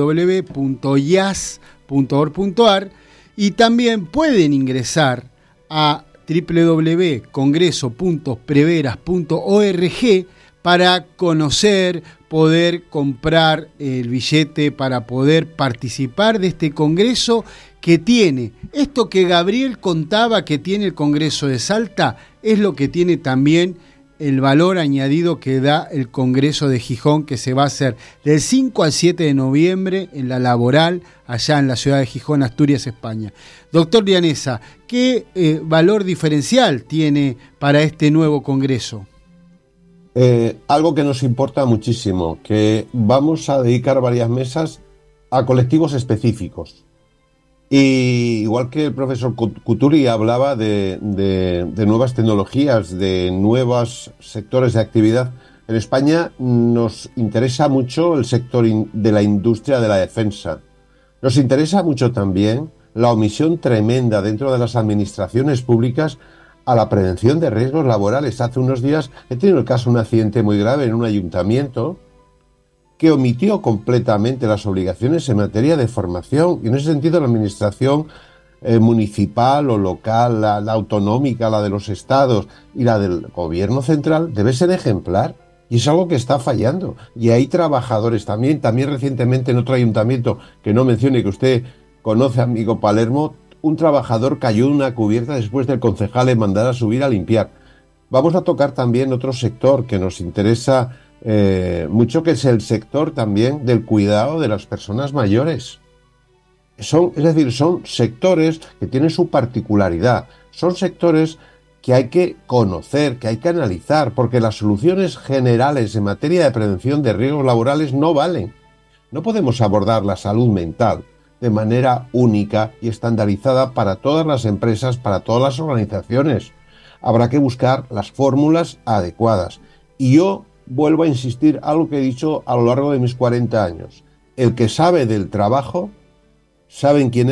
www.ias.org.ar y también pueden ingresar a www.congreso.preveras.org para conocer, poder comprar el billete, para poder participar de este congreso que tiene. Esto que Gabriel contaba que tiene el Congreso de Salta es lo que tiene también el valor añadido que da el Congreso de Gijón, que se va a hacer del 5 al 7 de noviembre en la Laboral, allá en la ciudad de Gijón, Asturias, España. Doctor Llaneza, ¿qué valor diferencial tiene para este nuevo Congreso? Algo que nos importa muchísimo, que vamos a dedicar varias mesas a colectivos específicos. Y igual que el profesor Couturi hablaba de nuevas tecnologías, de nuevos sectores de actividad, en España nos interesa mucho el sector de la industria de la defensa. Nos interesa mucho también la omisión tremenda dentro de las administraciones públicas a la prevención de riesgos laborales. Hace unos días he tenido el caso de un accidente muy grave en un ayuntamiento que omitió completamente las obligaciones en materia de formación. Y en ese sentido la administración municipal o local, la autonómica, la de los estados y la del gobierno central debe ser ejemplar. Y es algo que está fallando. Y hay trabajadores también recientemente en otro ayuntamiento, que no mencione, que usted conoce, amigo Palermo, un trabajador cayó en una cubierta después del concejal le mandara subir a limpiar. Vamos a tocar también otro sector que nos interesa mucho, que es el sector también del cuidado de las personas mayores. Son sectores que tienen su particularidad, son sectores que hay que conocer, que hay que analizar, porque las soluciones generales en materia de prevención de riesgos laborales no valen. No podemos abordar la salud mental de manera única y estandarizada para todas las empresas, para todas las organizaciones. Habrá que buscar las fórmulas adecuadas. Y yo vuelvo a insistir algo que he dicho a lo largo de mis 40 años. El que sabe del trabajo, ¿saben quién es?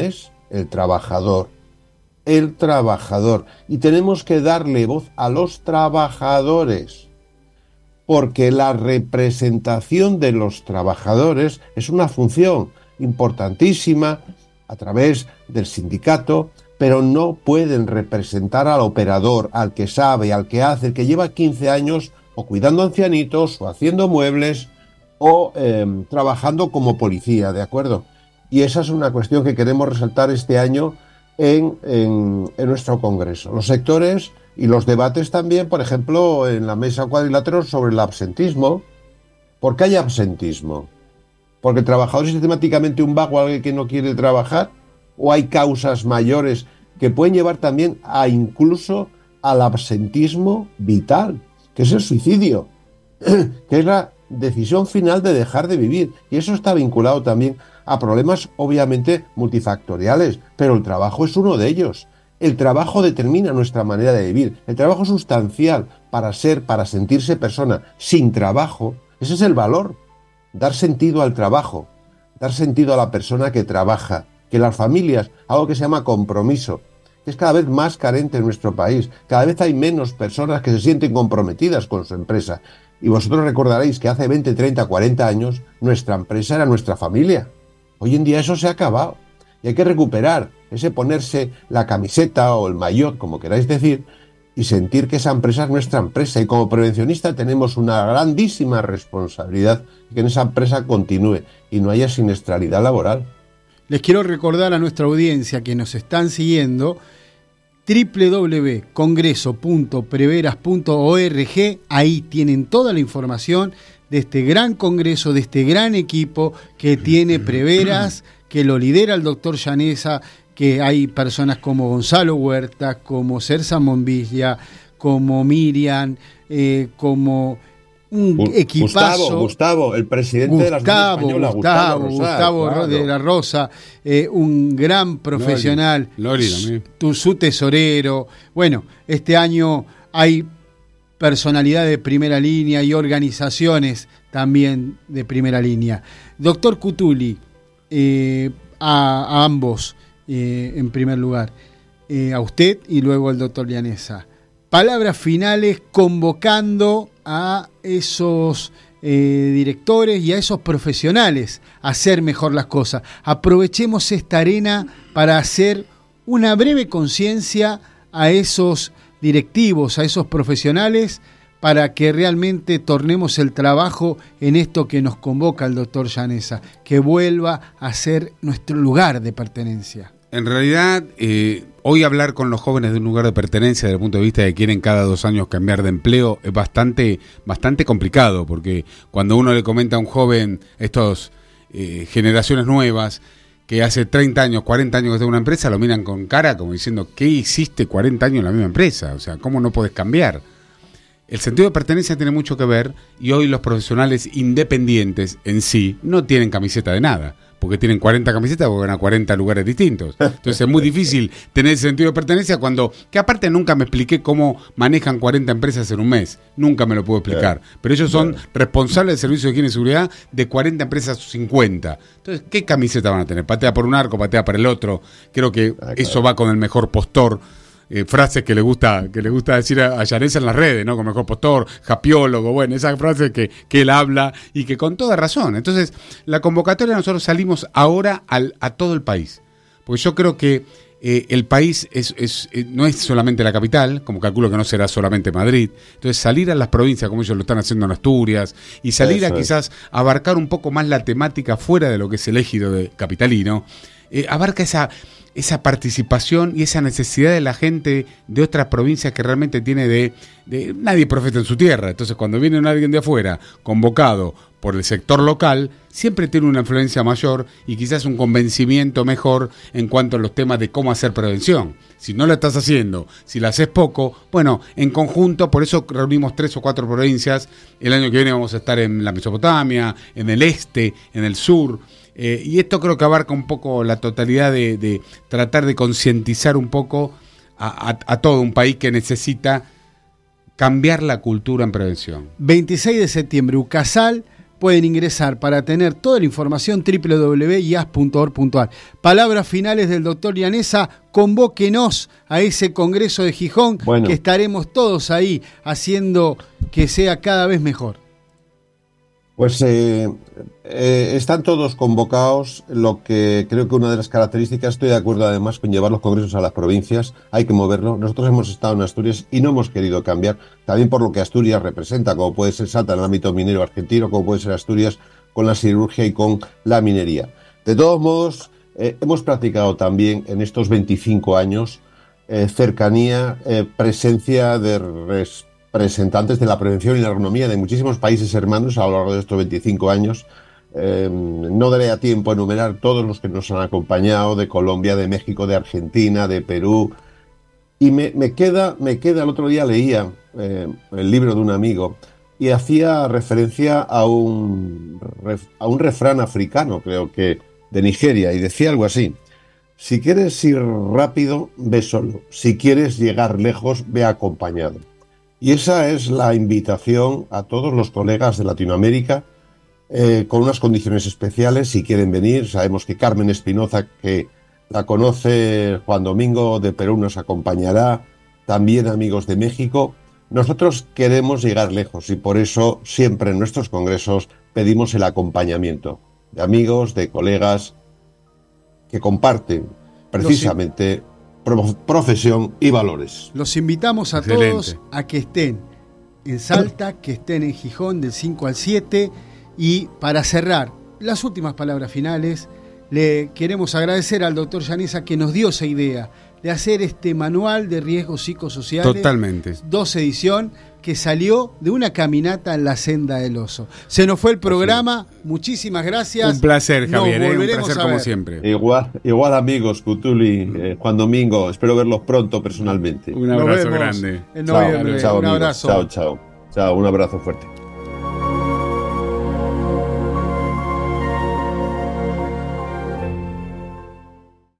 el trabajador. El trabajador. Y tenemos que darle voz a los trabajadores, porque la representación de los trabajadores es una función importantísima a través del sindicato, pero no pueden representar al operador, al que sabe, al que hace, el que lleva 15 años o cuidando ancianitos, o haciendo muebles, o trabajando como policía, ¿de acuerdo? Y esa es una cuestión que queremos resaltar este año en nuestro Congreso. Los sectores y los debates también, por ejemplo, en la mesa cuadrilátero sobre el absentismo. ¿Por qué hay absentismo? ¿Porque el trabajador es sistemáticamente un vago, alguien que no quiere trabajar? ¿O hay causas mayores que pueden llevar también a incluso al absentismo vital, que es el suicidio, que es la decisión final de dejar de vivir? Y eso está vinculado también a problemas obviamente multifactoriales, pero el trabajo es uno de ellos. El trabajo determina nuestra manera de vivir. El trabajo es sustancial para sentirse persona. Sin trabajo, ese es el valor. Dar sentido al trabajo, dar sentido a la persona que trabaja, que las familias, algo que se llama compromiso, que es cada vez más carente en nuestro país. Cada vez hay menos personas que se sienten comprometidas con su empresa. Y vosotros recordaréis que hace 20, 30, 40 años nuestra empresa era nuestra familia. Hoy en día eso se ha acabado y hay que recuperar ese ponerse la camiseta o el maillot, como queráis decir, y sentir que esa empresa es nuestra empresa. Y como prevencionista tenemos una grandísima responsabilidad de que en esa empresa continúe y no haya siniestralidad laboral. Les quiero recordar a nuestra audiencia que nos están siguiendo www.congreso.preveras.org. Ahí tienen toda la información de este gran congreso, de este gran equipo que tiene Preveras, que lo lidera el doctor Llaneza, que hay personas como Gonzalo Huerta, como Cersa Monvilla, como Miriam, como un equipazo. Gustavo, el presidente de la Asociación Española, Gustavo de la Rosa, un gran profesional, Lori, su tesorero. Bueno, este año hay personalidades de primera línea y organizaciones también de primera línea. Doctor Cutuli, a ambos, en primer lugar, a usted y luego al doctor Llaneza. Palabras finales convocando a esos directores y a esos profesionales a hacer mejor las cosas. Aprovechemos esta arena para hacer una breve conciencia a esos directivos, a esos profesionales, para que realmente tornemos el trabajo en esto que nos convoca el doctor Llaneza, que vuelva a ser nuestro lugar de pertenencia. En realidad, hoy hablar con los jóvenes de un lugar de pertenencia desde el punto de vista de que quieren cada 2 años cambiar de empleo es bastante complicado, porque cuando uno le comenta a un joven, estos generaciones nuevas, que hace 30 años, 40 años que está en una empresa, lo miran con cara como diciendo, ¿qué hiciste 40 años en la misma empresa? O sea, ¿cómo no podés cambiar? El sentido de pertenencia tiene mucho que ver, y hoy los profesionales independientes en sí no tienen camiseta de nada, porque tienen 40 camisetas porque van a 40 lugares distintos. Entonces es muy difícil tener ese sentido de pertenencia que aparte nunca me expliqué cómo manejan 40 empresas en un mes. Nunca me lo puedo explicar. Pero ellos son responsables del servicio de higiene y seguridad de 40 empresas 50. Entonces, ¿qué camiseta van a tener? Patea por un arco, patea para el otro. Creo que eso va con el mejor postor. Frases que le gusta decir a Llaneza en las redes, ¿no? Con mejor postor, japiólogo, bueno, esas frases que él habla y que con toda razón. Entonces, la convocatoria nosotros salimos ahora a todo el país, porque yo creo que el país no es solamente la capital, como calculo que no será solamente Madrid. Entonces, salir a las provincias, como ellos lo están haciendo en Asturias, y salir a quizás abarcar un poco más la temática fuera de lo que es el ejido de capitalino, abarca esa participación y esa necesidad de la gente de otras provincias que realmente tiene de nadie profeta en su tierra. Entonces, cuando viene alguien de afuera convocado por el sector local, siempre tiene una influencia mayor y quizás un convencimiento mejor en cuanto a los temas de cómo hacer prevención. Si no lo estás haciendo, si la haces poco, bueno, en conjunto, por eso reunimos 3 o 4 provincias. El año que viene vamos a estar en la Mesopotamia, en el este, en el sur. Y esto creo que abarca un poco la totalidad de tratar de concientizar un poco a todo un país que necesita cambiar la cultura en prevención. 26 de septiembre, Ucasal, pueden ingresar para tener toda la información www.ias.org.ar. Palabras finales del doctor Llaneza, convóquenos a ese Congreso de Gijón, que estaremos todos ahí haciendo que sea cada vez mejor. Pues están todos convocados. Lo que creo que una de las características, estoy de acuerdo además con llevar los congresos a las provincias, hay que moverlo. Nosotros hemos estado en Asturias y no hemos querido cambiar, también por lo que Asturias representa, como puede ser Salta en el ámbito minero argentino, como puede ser Asturias con la siderurgia y con la minería. De todos modos, hemos practicado también en estos 25 años cercanía, presencia de representantes de la prevención y la agronomía de muchísimos países hermanos a lo largo de estos 25 años. No daré a tiempo a enumerar todos los que nos han acompañado, de Colombia, de México, de Argentina, de Perú. Y me queda, el otro día leía el libro de un amigo y hacía referencia a un refrán africano, creo que de Nigeria, y decía algo así: si quieres ir rápido, ve solo; si quieres llegar lejos, ve acompañado. Y esa es la invitación a todos los colegas de Latinoamérica, con unas condiciones especiales, si quieren venir. Sabemos que Carmen Espinoza, que la conoce Juan Domingo de Perú, nos acompañará, también amigos de México. Nosotros queremos llegar lejos y por eso siempre en nuestros congresos pedimos el acompañamiento de amigos, de colegas que comparten precisamente profesión y valores. Los invitamos a todos a que estén en Salta, que estén en Gijón del 5 al 7. Y para cerrar, las últimas palabras finales, le queremos agradecer al doctor Llaneza que nos dio esa idea de hacer este manual de riesgos psicosociales. Totalmente. 2 edición que salió de una caminata en la senda del oso. Se nos fue el programa. Muchísimas gracias. Un placer, Javier. Un placer como siempre. Igual amigos, Cutuli, Juan Domingo. Espero verlos pronto personalmente. Un abrazo grande. En noviembre. Chao, un abrazo. Chao. Un abrazo fuerte.